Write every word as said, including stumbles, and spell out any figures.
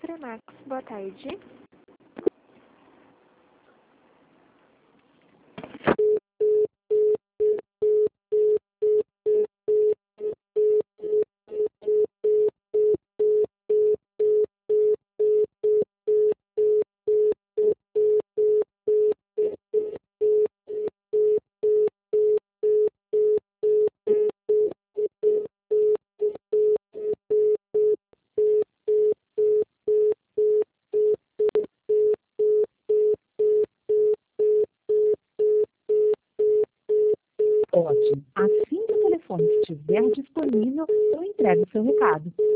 Fremax, boa tarde. Ótimo. Assim que o telefone estiver disponível, eu entrego o seu recado.